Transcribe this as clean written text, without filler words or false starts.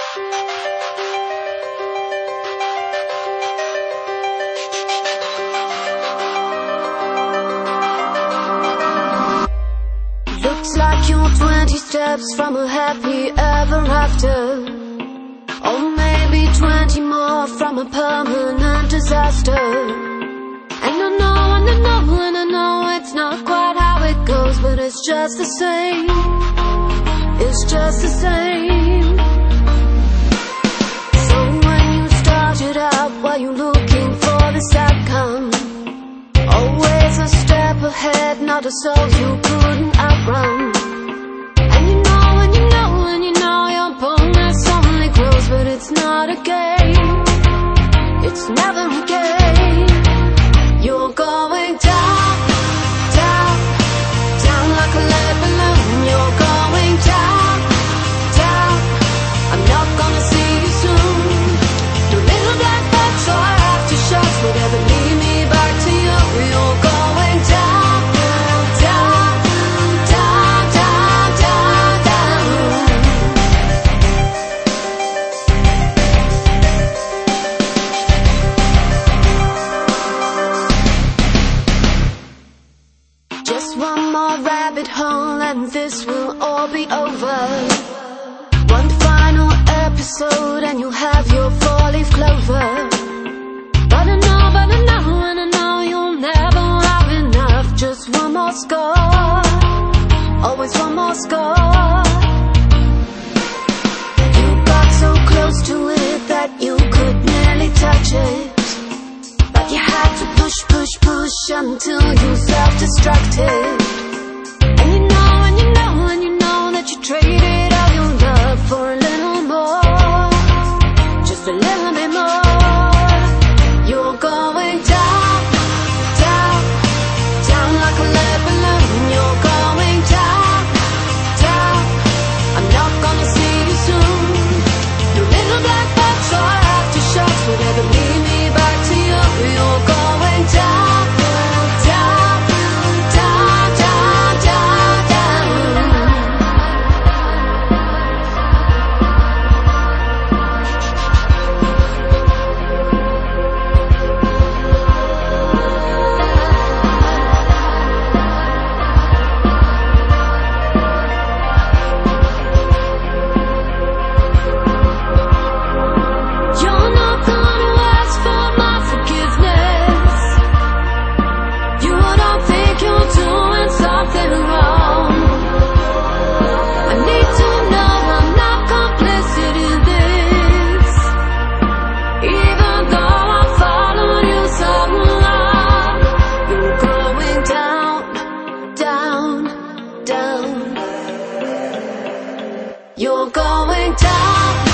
Looks like you're 20 steps from a happy ever after, or maybe 20 more from a permanent disaster. And I know it's not quite how it goes, but it's just the same. It's just the same. So when you started out, were you looking for this outcome? Always a step ahead, not a soul you couldn't outrun. And you know your bonus only grows, but it's not a game. It's never a game. You're going down, down, down like a lead balloon. You're going down, down. I'm not gonna see you soon. Your little black box or aftershocks would ever lead me back to you. You're going down, down, down, down, down, down. Just one more rabbit hole and this will all be over. One final episode and you'll have your four-leaf clover. But I know you'll never have enough. Just one more score, always one more score. You got so close to it that you could nearly touch it, but you had to push, push, push until you self-destructed. And you know that you traded all your love for a little more, just a little bit more. You're going down, down, down like a lead balloon. You're going down, down. I'm not gonna see you soon. Your little black box or aftershocks would ever lead me back to you. You're going down, down, down, down, down, down. You're not gonna ask for my forgiveness. You don't think you're doing something wrong. I need to know I'm not complicit in this, even though I've followed you so long. You're going down, down, down. You're going down.